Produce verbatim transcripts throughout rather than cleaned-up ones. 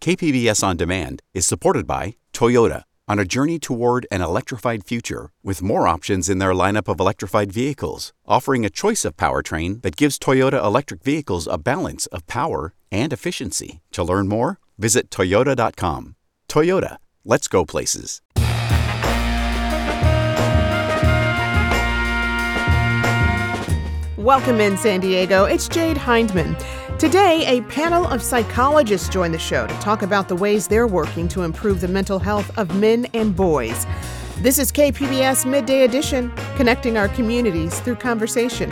K P B S On Demand is supported by Toyota, on a journey toward an electrified future with more options in their lineup of electrified vehicles, offering a choice of powertrain that gives Toyota electric vehicles a balance of power and efficiency. To learn more, visit toyota dot com. Toyota, let's go places. Welcome in, San Diego. It's Jade Hindman. Today, a panel of psychologists join the show to talk about the ways they're working to improve the mental health of men and boys. This is K P B S Midday Edition, connecting our communities through conversation.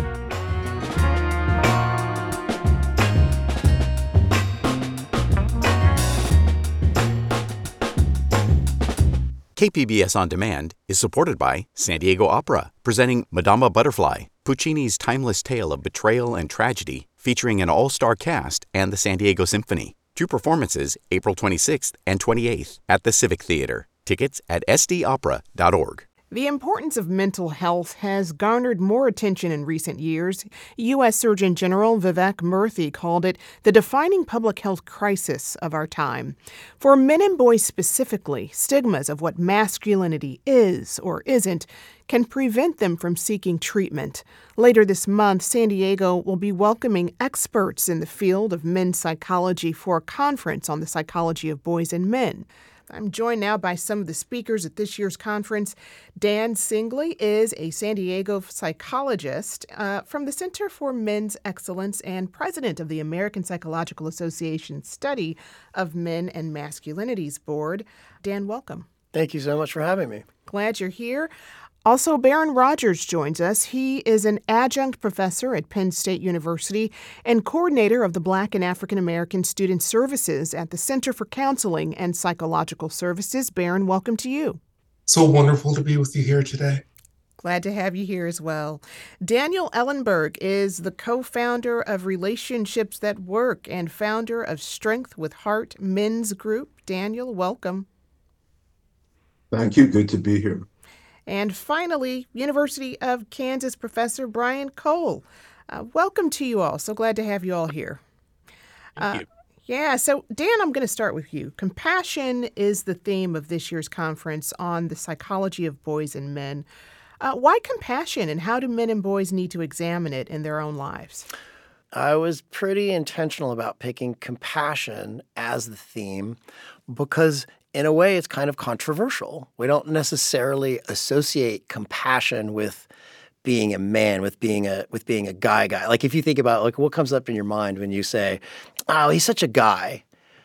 K P B S On Demand is supported by San Diego Opera, presenting Madama Butterfly, Puccini's timeless tale of betrayal and tragedy, featuring an all-star cast and the San Diego Symphony. Two performances, April twenty-sixth and twenty-eighth at the Civic Theater. Tickets at s d opera dot org. The importance of mental health has garnered more attention in recent years. U S Surgeon General Vivek Murthy called it the defining public health crisis of our time. For men and boys specifically, stigmas of what masculinity is or isn't can prevent them from seeking treatment. Later this month, San Diego will be welcoming experts in the field of men's psychology for a conference on the psychology of boys and men. I'm joined now by some of the speakers at this year's conference. Dan Singley is a San Diego psychologist uh, from the Center for Men's Excellence and president of the American Psychological Association Study of Men and Masculinities Board. Dan, welcome. Thank you so much for having me. Glad you're here. Also, Baron Rogers joins us. He is an adjunct professor at Penn State University and coordinator of the Black and African American Student Services at the Center for Counseling and Psychological Services. Baron, welcome to you. So wonderful to be with you here today. Glad to have you here as well. Daniel Ellenberg is the co-founder of Relationships That Work and founder of Strength with Heart Men's Group. Daniel, welcome. Thank you. Good to be here. And finally, University of Kansas professor Brian Cole. Uh, welcome to you all. So glad to have you all here. Thank uh, you. Yeah, so Dan, I'm going to start with you. Compassion is the theme of this year's conference on the psychology of boys and men. Uh, why compassion, and how do men and boys need to examine it in their own lives? I was pretty intentional about picking compassion as the theme because in a way, it's kind of controversial. We don't necessarily associate compassion with being a man, with being a with being a guy guy. Like if you think about like what comes up in your mind when you say, "Oh, he's such a guy."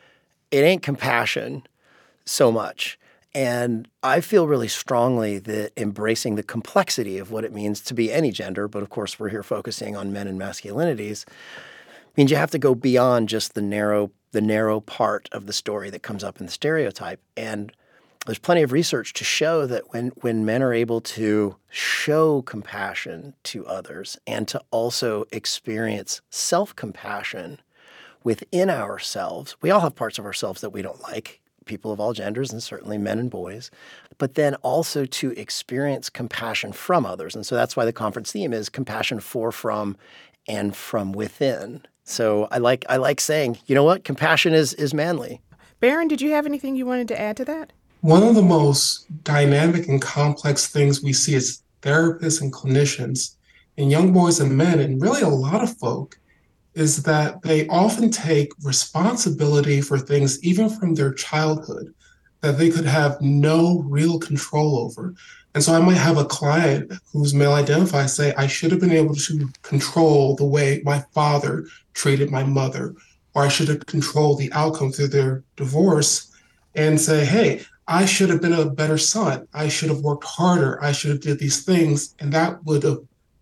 It ain't compassion so much. And I feel really strongly that embracing the complexity of what it means to be any gender, but of course we're here focusing on men and masculinities, means you have to go beyond just the narrow the narrow part of the story that comes up in the stereotype. And there's plenty of research to show that when, when men are able to show compassion to others and to also experience self-compassion within ourselves, we all have parts of ourselves that we don't like, people of all genders and certainly men and boys, but then also to experience compassion from others. And so that's why the conference theme is compassion for, from, and from within. So I like I like saying, you know what, compassion is is manly. Baron, did you have anything you wanted to add to that? One of the most dynamic and complex things we see as therapists and clinicians and young boys and men, and really a lot of folk, is that they often take responsibility for things even from their childhood that they could have no real control over. And so I might have a client who's male identified say, I should have been able to control the way my father treated my mother, or I should have controlled the outcome through their divorce, and say, hey, I should have been a better son. I should have worked harder. I should have did these things. And that would have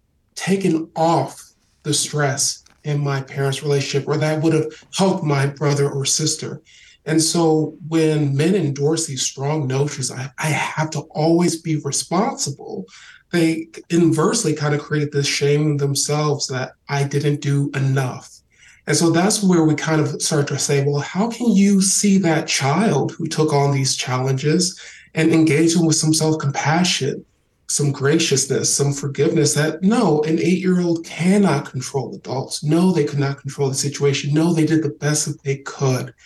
taken off the stress in my parents' relationship, or that would have helped my brother or sister. And so when men endorse these strong notions, I, I have to always be responsible, they inversely kind of create this shame themselves that I didn't do enough. And so that's where we kind of start to say, well, how can you see that child who took on these challenges and engage them with some self-compassion, some graciousness, some forgiveness that, no, an eight-year-old cannot control adults. No, they could not control the situation. No, they did the best that they could.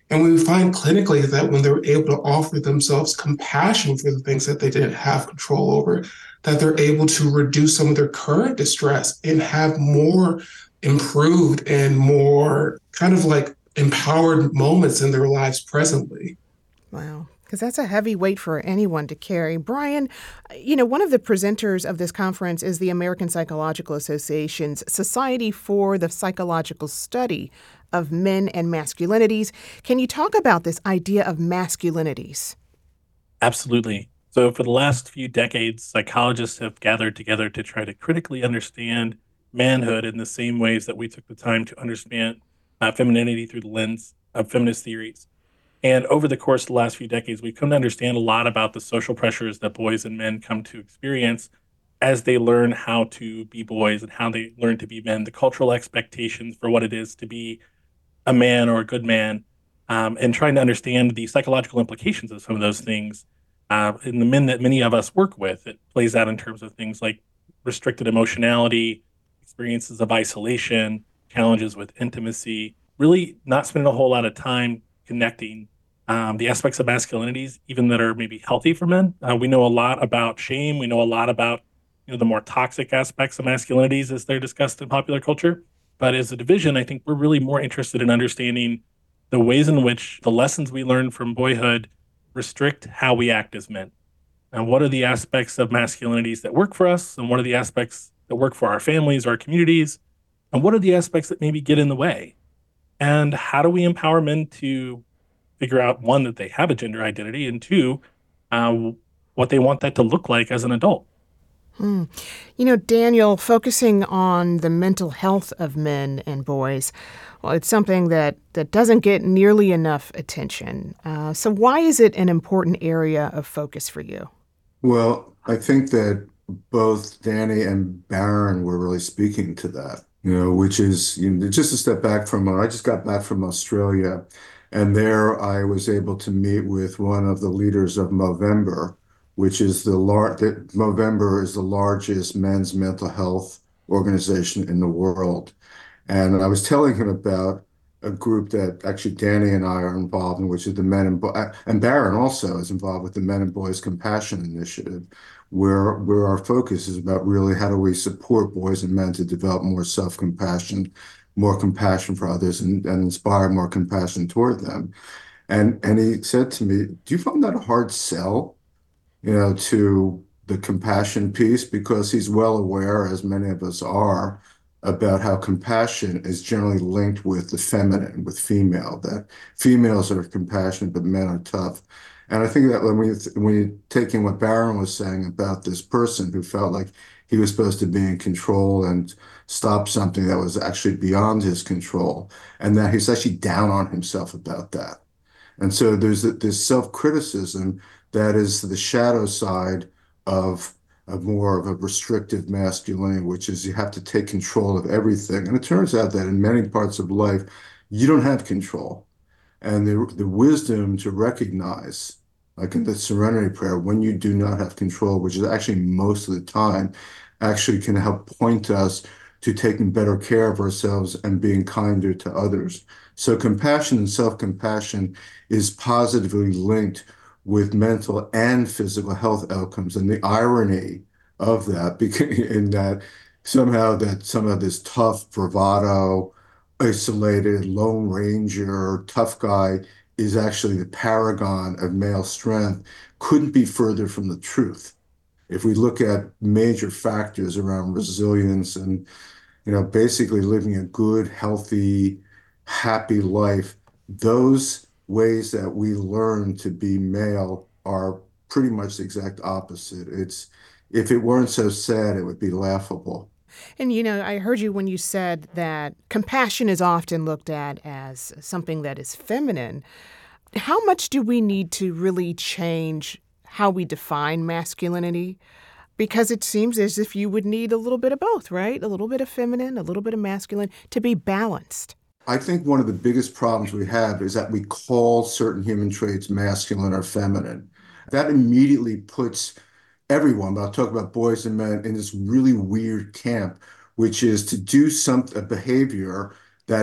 And we find clinically that when they're able to offer themselves compassion for the things that they didn't have control over, that they're able to reduce some of their current distress and have more improved and more kind of like empowered moments in their lives presently. Wow. Because that's a heavy weight for anyone to carry. Brian, you know, one of the presenters of this conference is the American Psychological Association's Society for the Psychological Study of Men and Masculinities. Can you talk about this idea of masculinities? Absolutely. So for the last few decades, psychologists have gathered together to try to critically understand manhood in the same ways that we took the time to understand uh, femininity through the lens of feminist theories. And over the course of the last few decades, we've come to understand a lot about the social pressures that boys and men come to experience as they learn how to be boys and how they learn to be men, the cultural expectations for what it is to be a man or a good man, um, and trying to understand the psychological implications of some of those things. Uh, in the men that many of us work with, it plays out in terms of things like restricted emotionality, experiences of isolation, challenges with intimacy, really not spending a whole lot of time connecting um, the aspects of masculinities, even that are maybe healthy for men. Uh, we know a lot about shame. We know a lot about you know the more toxic aspects of masculinities as they're discussed in popular culture. But as a division, I think we're really more interested in understanding the ways in which the lessons we learn from boyhood restrict how we act as men. And what are the aspects of masculinities that work for us? And what are the aspects that work for our families, our communities? And what are the aspects that maybe get in the way? And how do we empower men to figure out, one, that they have a gender identity, and two, uh, what they want that to look like as an adult? Hmm. You know, Daniel, focusing on the mental health of men and boys, well, it's something that, that doesn't get nearly enough attention. Uh, so why is it an important area of focus for you? Well, I think that both Danny and Baron were really speaking to that, you know, which is, you know, just a step back from, I just got back from Australia, and there I was able to meet with one of the leaders of Movember, which is the large, Movember is the largest men's mental health organization in the world. And I was telling him about a group that actually Danny and I are involved in, which is the Men and Bo- and Baron also is involved with the Men and Boys Compassion Initiative, where where our focus is about really how do we support boys and men to develop more self-compassion, more compassion for others, and, and inspire more compassion toward them. And and he said to me, "Do you find that a hard sell, you know, to the compassion piece?" Because he's well aware, as many of us are, about how compassion is generally linked with the feminine, with female, that females are compassionate, but men are tough. And I think that when we when you take in what Baron was saying about this person who felt like he was supposed to be in control and stop something that was actually beyond his control, and that he's actually down on himself about that. And so there's this self-criticism that is the shadow side of of more of a restrictive masculinity, which is you have to take control of everything. And it turns out that in many parts of life, you don't have control. And the, the wisdom to recognize, like in the Serenity Prayer, when you do not have control, which is actually most of the time, actually can help point us to taking better care of ourselves and being kinder to others. So compassion and self-compassion is positively linked with mental and physical health outcomes. And the irony of that, in that somehow that some of this tough bravado, isolated, lone ranger, tough guy is actually the paragon of male strength, couldn't be further from the truth. If we look at major factors around resilience and, you know, basically living a good, healthy, happy life, those ways that we learn to be male are pretty much the exact opposite. It's, if it weren't so sad, it would be laughable. And, you know, I heard you when you said that compassion is often looked at as something that is feminine. How much do we need to really change how we define masculinity? Because it seems as if you would need a little bit of both, right? A little bit of feminine, a little bit of masculine to be balanced. I think one of the biggest problems we have is that we call certain human traits masculine or feminine. That immediately puts everyone, but I'll talk about boys and men, in this really weird camp, which is to do some a behavior that is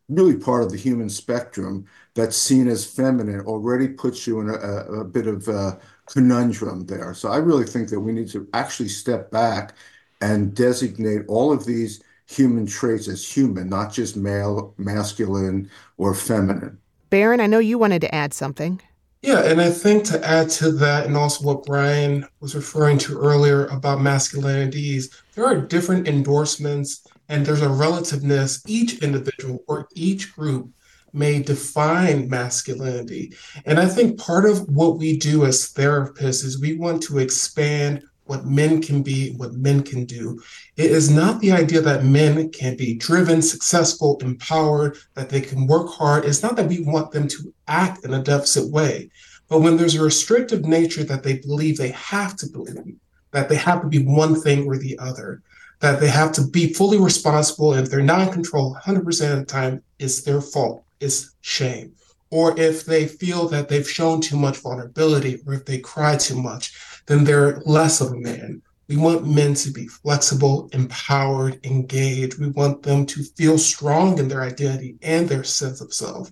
really part of the human spectrum that's seen as feminine already puts you in a, a, a bit of a conundrum there. So I really think that we need to actually step back and designate all of these human traits as human, not just male, masculine, or feminine. Barron, I know you wanted to add something. Yeah, and I think to add to that, and also what Brian was referring to earlier about masculinities, there are different endorsements and there's a relativeness. Each individual or each group may define masculinity. And I think part of what we do as therapists is we want to expand what men can be, what men can do. It is not the idea that men can be driven, successful, empowered, that they can work hard. It's not that we want them to act in a deficit way, but when there's a restrictive nature that they believe they have to believe, that they have to be one thing or the other, that they have to be fully responsible. And if they're not in control one hundred percent of the time, it's their fault, it's shame. Or if they feel that they've shown too much vulnerability, or if they cry too much, then they're less of a man. We want men to be flexible, empowered, engaged. We want them to feel strong in their identity and their sense of self.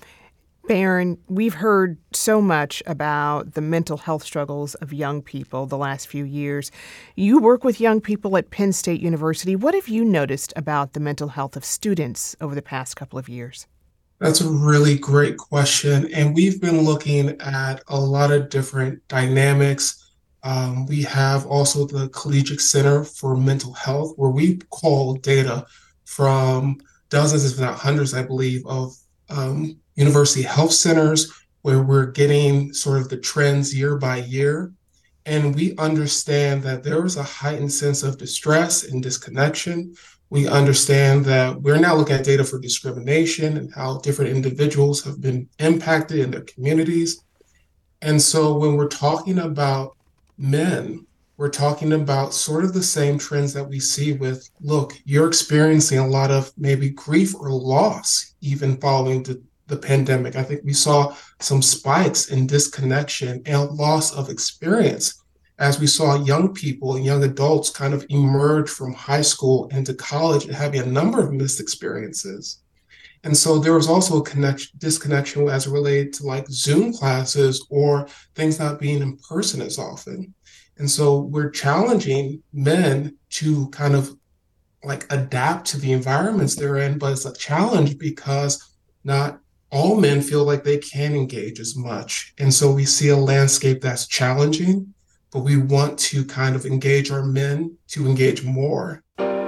Barron, we've heard so much about the mental health struggles of young people the last few years. You work with young people at Penn State University. What have you noticed about the mental health of students over the past couple of years? That's a really great question. And we've been looking at a lot of different dynamics. Um, we have also the Collegiate Center for Mental Health, where we call data from dozens, if not hundreds, I believe, of um, university health centers, where we're getting sort of the trends year by year. And we understand that there is a heightened sense of distress and disconnection. We understand that we're now looking at data for discrimination and how different individuals have been impacted in their communities. And so when we're talking about men, we're talking about sort of the same trends that we see with, look, you're experiencing a lot of maybe grief or loss, even following the, the pandemic. I think we saw some spikes in disconnection and loss of experience as we saw young people and young adults kind of emerge from high school into college and having a number of missed experiences. And so there was also a connection, disconnection as it related to like Zoom classes or things not being in person as often. And so we're challenging men to kind of like adapt to the environments they're in, but it's a challenge because not all men feel like they can engage as much. And so we see a landscape that's challenging, but we want to kind of engage our men to engage more.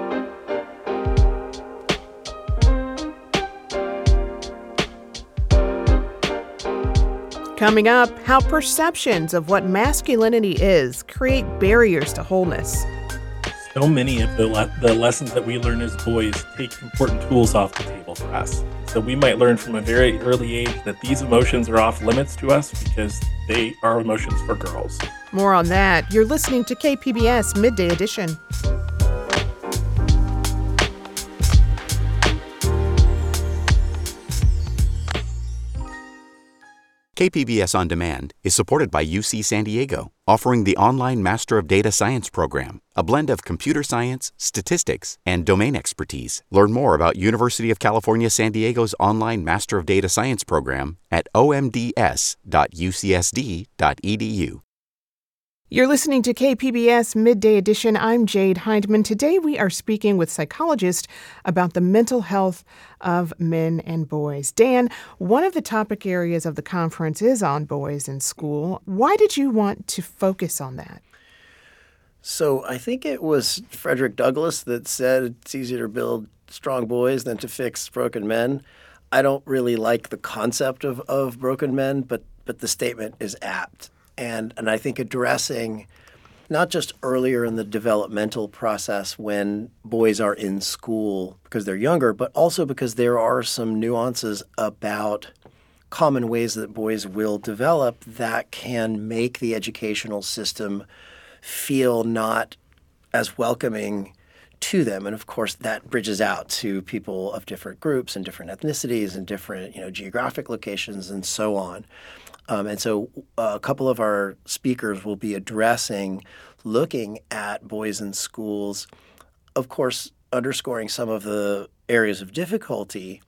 Coming up, how perceptions of what masculinity is create barriers to wholeness. So many of the, le- the lessons that we learn as boys take important tools off the table for us. So we might learn from a very early age that these emotions are off limits to us because they are emotions for girls. More on that. You're listening to K P B S Midday Edition. K P B S On Demand is supported by U C San Diego, offering the online Master of Data Science program, a blend of computer science, statistics, and domain expertise. Learn more about University of California San Diego's online Master of Data Science program at o m d s dot u c s d dot e d u. You're listening to K P B S Midday Edition. I'm Jade Hindman. Today we are speaking with psychologists about the mental health of men and boys. Dan, one of the topic areas of the conference is on boys in school. Why did you want to focus on that? So I think it was Frederick Douglass that said it's easier to build strong boys than to fix broken men. I don't really like the concept of, of broken men, but but the statement is apt. And and I think addressing not just earlier in the developmental process when boys are in school because they're younger, but also because there are some nuances about common ways that boys will develop that can make the educational system feel not as welcoming to them. And of course, that bridges out to people of different groups and different ethnicities and different, you know, geographic locations and so on. Um, and so uh, a couple of our speakers will be addressing, looking at boys in schools, of course, underscoring some of the areas of difficulty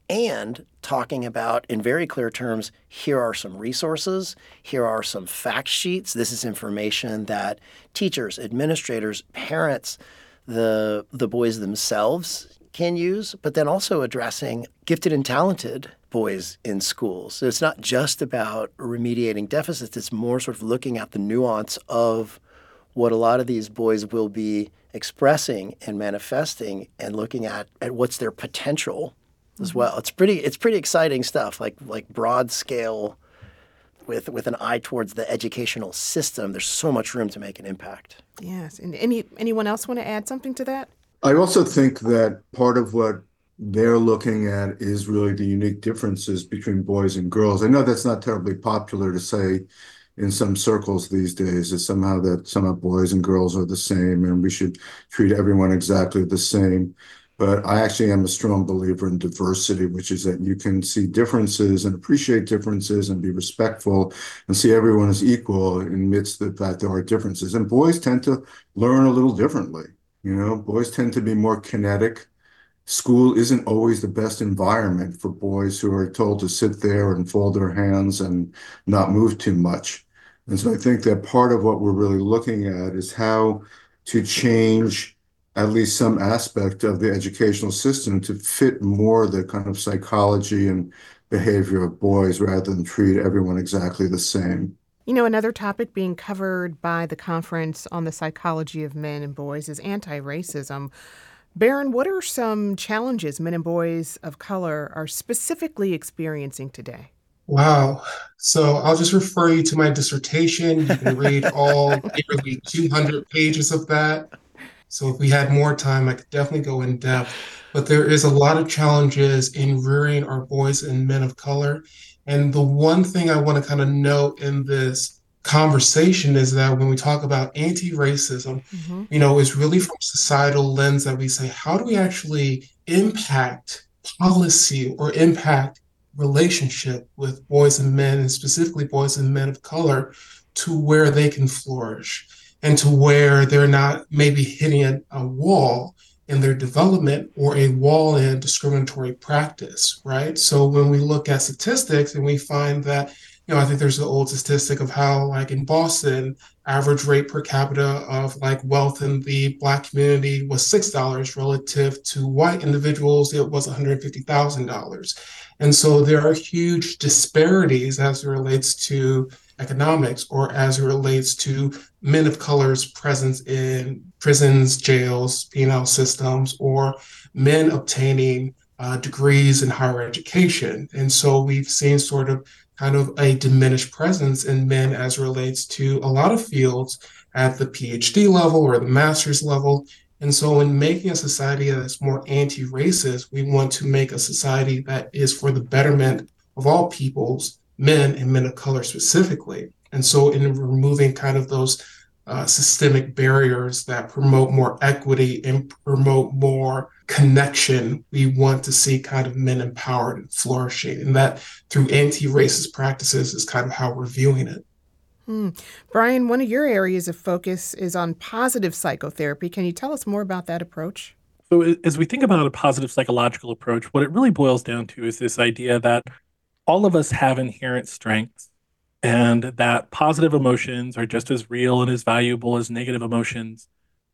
and talking about, in very clear terms, here are some resources, here are some fact sheets. This is information that teachers, administrators, parents, the the boys themselves can use, but then also addressing gifted and talented boys in schools. So it's not just about remediating deficits, it's more sort of looking at the nuance of what a lot of these boys will be expressing and manifesting and looking at, at what's their potential as well. It's pretty it's pretty exciting stuff, like like broad scale with with an eye towards the educational system. There's so much room to make an impact. Yes. And any anyone else want to add something to that? I also think that part of what they're looking at is really the unique differences between boys and girls. I know that's not terribly popular to say in some circles these days, is somehow that somehow boys and girls are the same and we should treat everyone exactly the same. But I actually am a strong believer in diversity, which is that you can see differences and appreciate differences and be respectful and see everyone as equal amidst the fact there are differences. And boys tend to learn a little differently. You know, boys tend to be more kinetic. School isn't always the best environment for boys who are told to sit there and fold their hands and not move too much. And so I think that part of what we're really looking at is how to change at least some aspect of the educational system to fit more the kind of psychology and behavior of boys rather than treat everyone exactly the same. You know, another topic being covered by the Conference on the Psychology of Men and Boys is anti-racism. Baron, what are some challenges men and boys of color are specifically experiencing today? Wow. So I'll just refer you to my dissertation. You can read all nearly two hundred pages of that. So if we had more time, I could definitely go in depth. But there is a lot of challenges in rearing our boys and men of color. And the one thing I want to kind of note in this conversation is that when we talk about anti-racism, mm-hmm. you know, it's really from a societal lens that we say, how do we actually impact policy or impact relationship with boys and men, and specifically boys and men of color, to where they can flourish and to where they're not maybe hitting a, a wall in their development or a wall in discriminatory practice, right? So when we look at statistics and we find that, you know, I think there's an old statistic of how, like in Boston, average rate per capita of like wealth in the Black community was six dollars relative to white individuals, it was one hundred fifty thousand dollars. And so there are huge disparities as it relates to economics or as it relates to men of color's presence in prisons, jails, penal systems, or men obtaining uh, degrees in higher education. And so we've seen sort of kind of a diminished presence in men as it relates to a lot of fields at the PhD level or the master's level. And so in making a society that's more anti-racist, we want to make a society that is for the betterment of all peoples, men and men of color specifically. And so in removing kind of those uh, systemic barriers that promote more equity and promote more connection, we want to see kind of men empowered and flourishing. And that through anti-racist practices is kind of how we're viewing it. Hmm. Brian, one of your areas of focus is on positive psychotherapy. Can you tell us more about that approach? So as we think about a positive psychological approach, what it really boils down to is this idea that all of us have inherent strengths and that positive emotions are just as real and as valuable as negative emotions,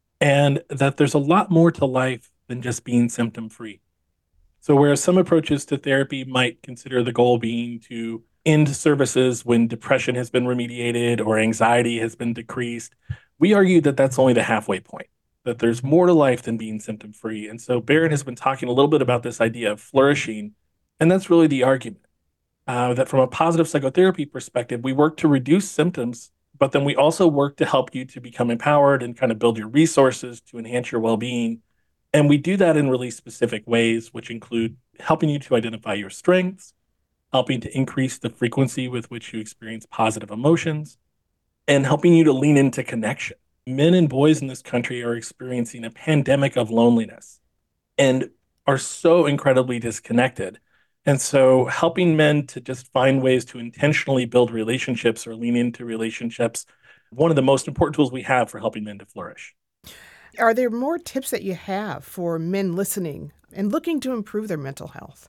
and that there's a lot more to life than just being symptom-free. So whereas some approaches to therapy might consider the goal being to end services when depression has been remediated or anxiety has been decreased, we argue that that's only the halfway point, that there's more to life than being symptom-free. And so Baron has been talking a little bit about this idea of flourishing, and that's really the argument. Uh, that from a positive psychotherapy perspective, we work to reduce symptoms, but then we also work to help you to become empowered and kind of build your resources to enhance your well-being. And we do that in really specific ways, which include helping you to identify your strengths, helping to increase the frequency with which you experience positive emotions, and helping you to lean into connection. Men and boys in this country are experiencing a pandemic of loneliness and are so incredibly disconnected. And so helping men to just find ways to intentionally build relationships or lean into relationships, one of the most important tools we have for helping men to flourish. Are there more tips that you have for men listening and looking to improve their mental health?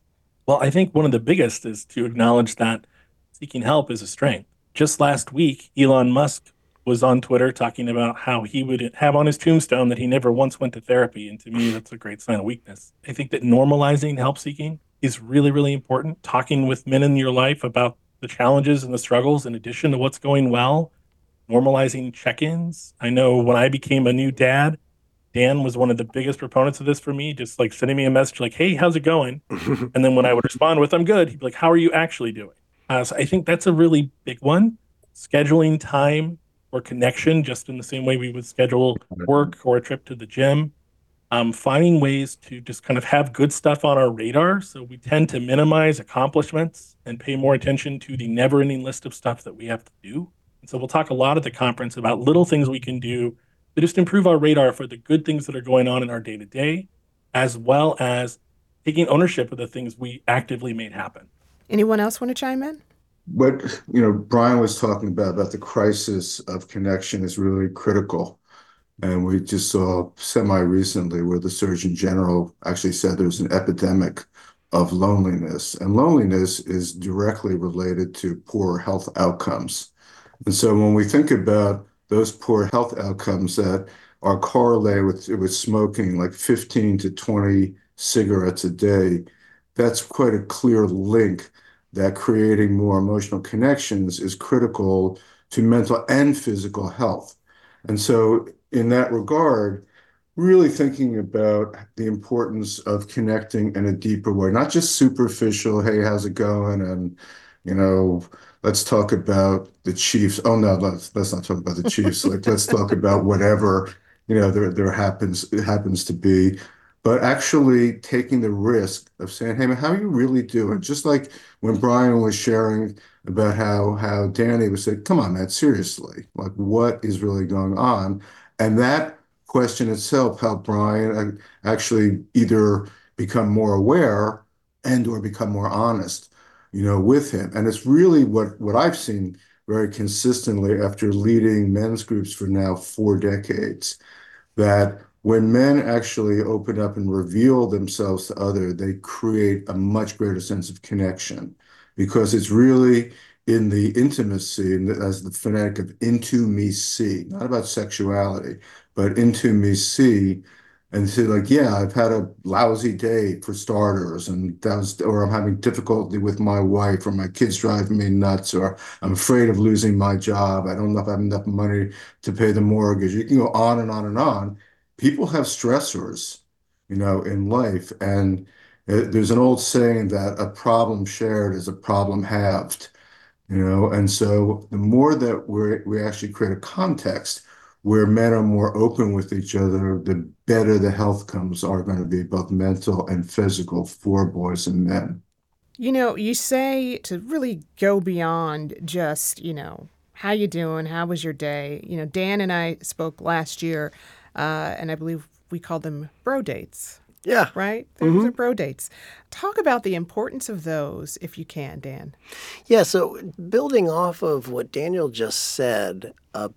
Well, I think one of the biggest is to acknowledge that seeking help is a strength. Just last week, Elon Musk was on Twitter talking about how he would have on his tombstone that he never once went to therapy. And to me, that's a great sign of weakness. I think that normalizing help seeking is really, really important. Talking with men in your life about the challenges and the struggles, in addition to what's going well, normalizing check ins. I know when I became a new dad, Dan was one of the biggest proponents of this for me, just like sending me a message like, hey, how's it going? And then when I would respond with, I'm good, he'd be like, how are you actually doing? Uh, so I think that's a really big one. Scheduling time or connection, just in the same way we would schedule work or a trip to the gym. Um, finding ways to just kind of have good stuff on our radar. So we tend to minimize accomplishments and pay more attention to the never ending list of stuff that we have to do. And so we'll talk a lot at the conference about little things we can do to just improve our radar for the good things that are going on in our day to day, as well as taking ownership of the things we actively made happen. Anyone else want to chime in? What, you know, Brian was talking about, about the crisis of connection is really critical. And we just saw semi-recently where the Surgeon General actually said there's an epidemic of loneliness. And loneliness is directly related to poor health outcomes. And so when we think about those poor health outcomes that are correlated with, with smoking, like fifteen to twenty cigarettes a day, that's quite a clear link that creating more emotional connections is critical to mental and physical health. And so in that regard, really thinking about the importance of connecting in a deeper way, not just superficial, hey, how's it going? And, you know, let's talk about the Chiefs. Oh, no, let's, let's not talk about the Chiefs. Like, let's talk about whatever, you know, there, there happens, it happens to be. But actually taking the risk of saying, hey, man, how are you really doing? Just like when Brian was sharing about how, how Danny was saying, come on, man, seriously, like what is really going on? And that question itself helped Brian actually either become more aware and or become more honest, you know, with him. And it's really what, what I've seen very consistently after leading men's groups for now four decades, that when men actually open up and reveal themselves to others, they create a much greater sense of connection because it's really in the intimacy, and as the phonetic of into me see, not about sexuality, but into me see, and say like, yeah, I've had a lousy day for starters, and that was, or I'm having difficulty with my wife, or my kids driving me nuts, or I'm afraid of losing my job. I don't know if I have enough money to pay the mortgage. You can go on and on and on. People have stressors, you know, in life, and there's an old saying that a problem shared is a problem halved. You know, and so the more that we we actually create a context where men are more open with each other, the better the health outcomes are going to be, both mental and physical, for boys and men. You know, you say to really go beyond just, you know, how you doing? How was your day? You know, Dan and I spoke last year, uh, and I believe we called them bro dates. Yeah. Right? Those mm-hmm. are bro dates. Talk about the importance of those, if you can, Dan. Yeah, so building off of what Daniel just said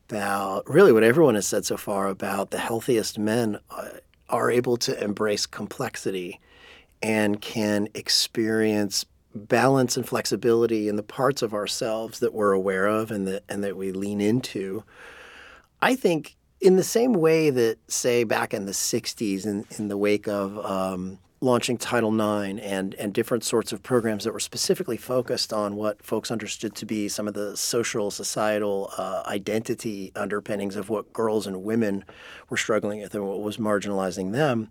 about really what everyone has said so far about the healthiest men uh, are able to embrace complexity and can experience balance and flexibility in the parts of ourselves that we're aware of and that and that we lean into. I think in the same way that, say, back in the sixties, in, in the wake of um, launching Title nine and, and different sorts of programs that were specifically focused on what folks understood to be some of the social, societal uh, identity underpinnings of what girls and women were struggling with and what was marginalizing them,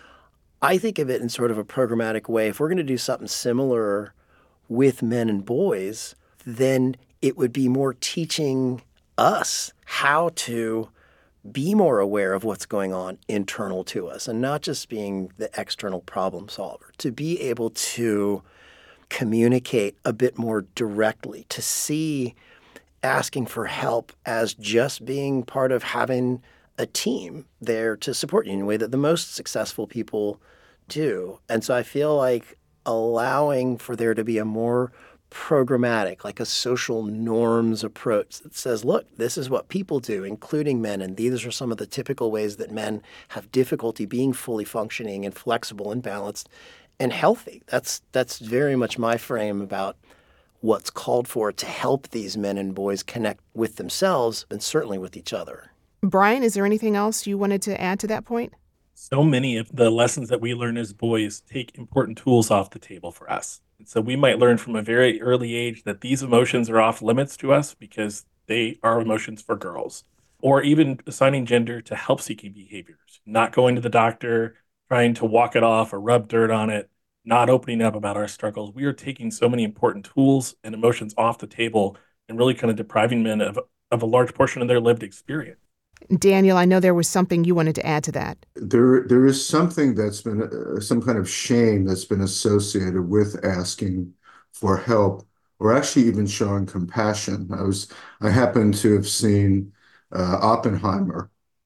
I think of it in sort of a programmatic way. If we're going to do something similar with men and boys, then it would be more teaching us how to be more aware of what's going on internal to us and not just being the external problem solver, to be able to communicate a bit more directly, to see asking for help as just being part of having a team there to support you in a way that the most successful people do. And so I feel like allowing for there to be a more programmatic, like a social norms approach that says, look, this is what people do, including men, and these are some of the typical ways that men have difficulty being fully functioning and flexible and balanced. and healthy. That's that's very much my frame about what's called for to help these men and boys connect with themselves and certainly with each other. Brian, is there anything else you wanted to add to that point? So many of the lessons that we learn as boys take important tools off the table for us. And so we might learn from a very early age that these emotions are off limits to us because they are emotions for girls, or even assigning gender to help-seeking behaviors, not going to the doctor, trying to walk it off or rub dirt on it, not opening up about our struggles. We are taking so many important tools and emotions off the table and really kind of depriving men of, of a large portion of their lived experience. Daniel, I know there was something you wanted to add to that. There, there is something that's been uh, some kind of shame that's been associated with asking for help, or actually even showing compassion. I was, I happened to have seen uh, Oppenheimer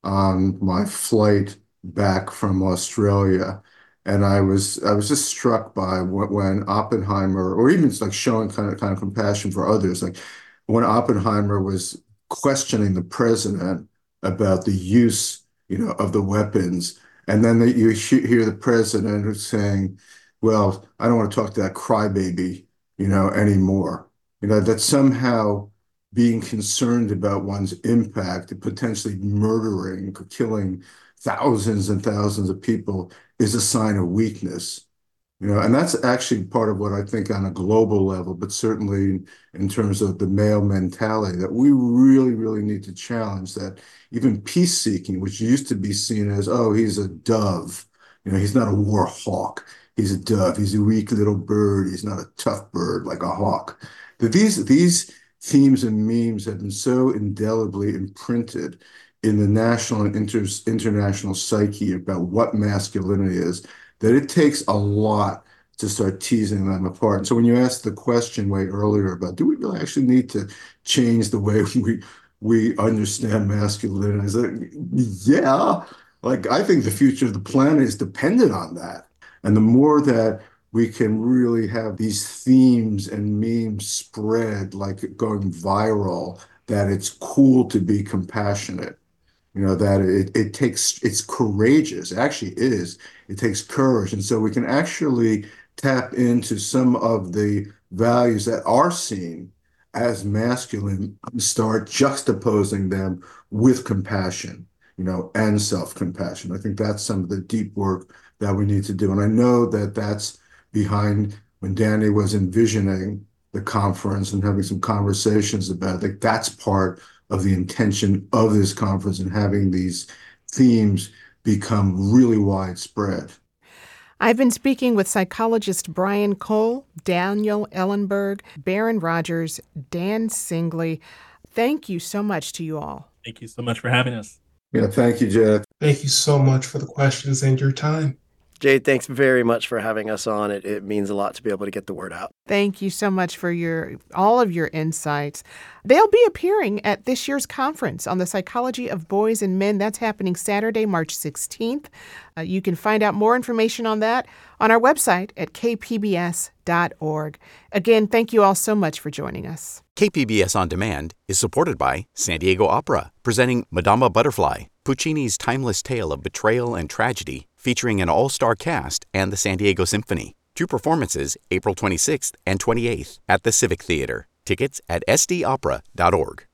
on my flight back from Australia, and I was, I was just struck by when, when Oppenheimer, or even like showing kind of kind of compassion for others, like when Oppenheimer was questioning the president about the use, you know, of the weapons. And then the, you hear the president saying, well, I don't want to talk to that crybaby, you know, anymore. You know, that somehow being concerned about one's impact and potentially murdering or killing thousands and thousands of people is a sign of weakness. You know, and that's actually part of what I think on a global level, but certainly in terms of the male mentality, that we really, really need to challenge that. Even peace seeking, which used to be seen as, oh, he's a dove. You know, he's not a war hawk. He's a dove. He's a weak little bird. He's not a tough bird like a hawk. That these, these themes and memes have been so indelibly imprinted in the national and inter international psyche about what masculinity is, that it takes a lot to start teasing them apart. And so when you asked the question way earlier about, do we really actually need to change the way we we understand masculinity? I said, yeah, like I think the future of the planet is dependent on that. And the more that we can really have these themes and memes spread, like going viral, that it's cool to be compassionate. You know, that it, it takes, it's courageous, it actually is, it takes courage. And so we can actually tap into some of the values that are seen as masculine, start juxtaposing them with compassion, you know, and self-compassion. I think that's some of the deep work that we need to do. And I know that that's behind when Danny was envisioning the conference and having some conversations about it. That's part of the intention of this conference and having these themes become really widespread. I've been speaking with psychologist Brian Cole, Daniel Ellenberg, Baron Rogers, Dan Singley. Thank you so much to you all. Thank you so much for having us. Yeah, thank you, Jed. Thank you so much for the questions and your time. Jade, thanks very much for having us on. It, it means a lot to be able to get the word out. Thank you so much for your all of your insights. They'll be appearing at this year's conference on the psychology of boys and men. That's happening Saturday, March sixteenth. Uh, you can find out more information on that on our website at k p b s dot org. Again, thank you all so much for joining us. K P B S On Demand is supported by San Diego Opera, presenting Madama Butterfly, Puccini's timeless tale of betrayal and tragedy, featuring an all-star cast and the San Diego Symphony. Two performances, April twenty-sixth and twenty-eighth at the Civic Theater. Tickets at s d opera dot org.